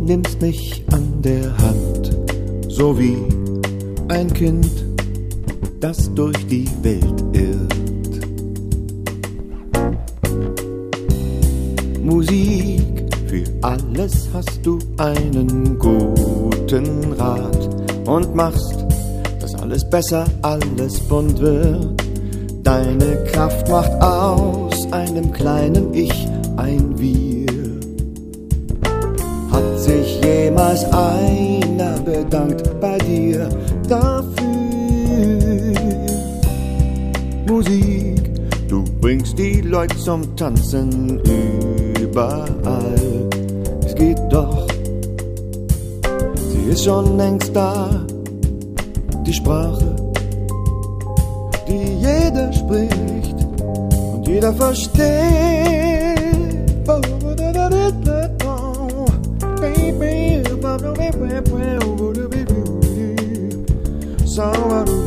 nimmst mich an der Hand, so wie ein Kind, das durch die Welt irrt. Musik, für alles hast du einen guten Rat und machst, dass alles besser, alles bunt wird. Deine Kraft macht aus einem kleinen Ich ein Wir. Hat sich jemals einer bedankt bei dir dafür? Musik, du bringst die Leute zum Tanzen überall. Es geht doch, sie ist schon längst da, die Sprache, die jeder spricht und jeder versteht. So